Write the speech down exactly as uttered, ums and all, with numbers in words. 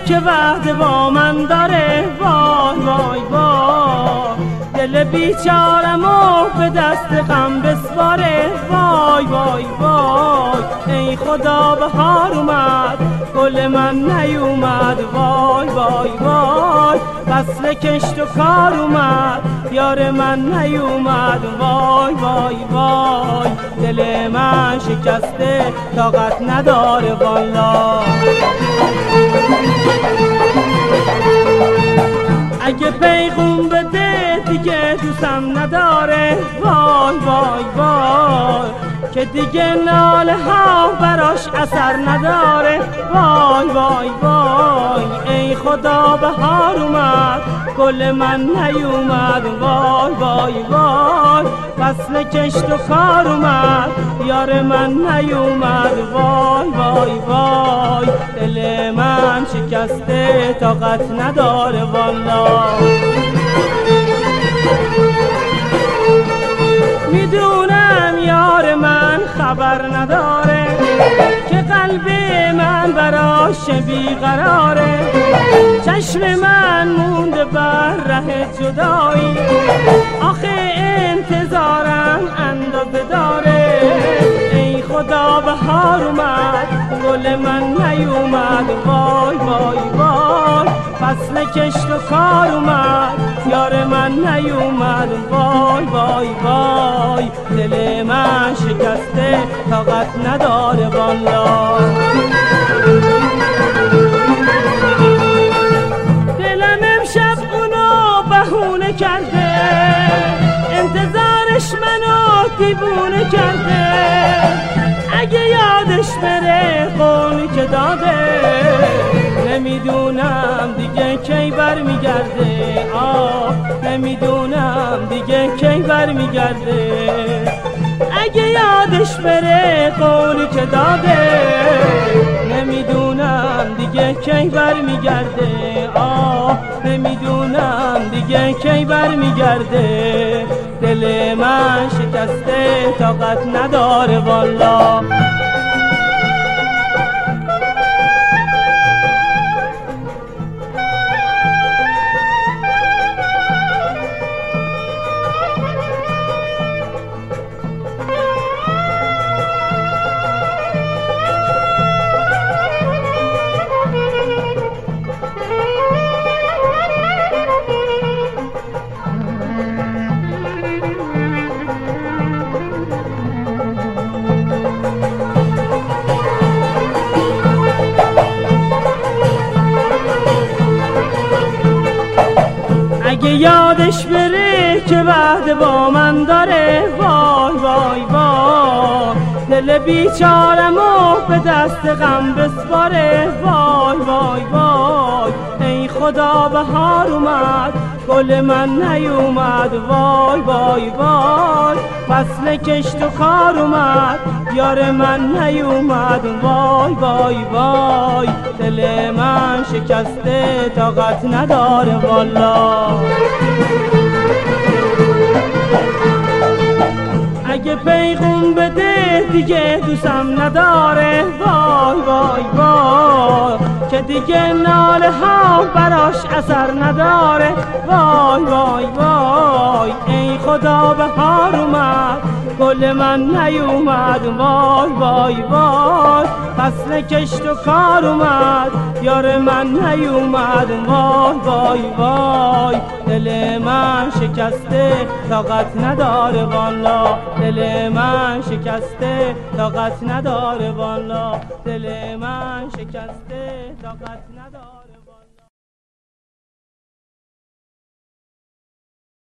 که وعده با من داره، وای وای وای دل بیچارمو به دست غم بسپاره، وای وای وای ای خدا بهار اومد گل من نیومد، وای وای وای فصل کشت و کار اومد یار من نیومد، وای وای وای دل من شکسته طاقت نداره والا. اگه پیغام بده دیگه دوستم نداره، وای وای وای که دیگه ناله ها براش اثر نداره، وای وای وای ای خدا بهار اومد گل من نیومد، وای وای وای فصل کشت و کار اومد یار من نیومد، وای وای وای دل من شکسته طاقت نداره والا. میدونم یار من خبر نداره که قلب من براش بیقراره، چشم من مونده بر ره جدایی، آخه انتظارم اندازه داره، ای خدا بهار اومد گل من نیومد، وای وای وای فصل کشت و کار اومد یار من نیومد، وای وای وای دل من شکسته طاقت نداره والا. دلم امشب اونو بهونه کرده، انتظارش منو دیوونه کرده، اگه یادش بره قولی که داده، نمیدونم دیگه کی بر میگرده، آه نمیدونم دیگه کی بر میگرده، اگه یادش بره قولی که داده، نمیدونم دیگه کی بر میگرده، آه نمیدونم دیگه کی بر میگرده، دل من شکسته طاقت نداره والا. اگه یادش بره که وعده با من داره، وای وای وای دل بیچارمو به دست غم بسپاره، وای وای وای ای خدا بهار اومد گل من نیومد، وای وای وای فصل کشت و کار اومد یار من نیومد، وای وای وای دل من شکسته طاقت نداره والا. اگه پیغام بده دیگه دوستم نداره، وای وای وای که دیگه ناله ها براش اثر نداره، وای وای وای ای خدا بهار اومد گل من نیومد، وای وای وای فصل کشت و کار اومد یار من نیومد، وای وای وای دل من شکسته طاقت نداره والا، دل من شکسته طاقت نداره والا، دل من شکسته طاقت نداره.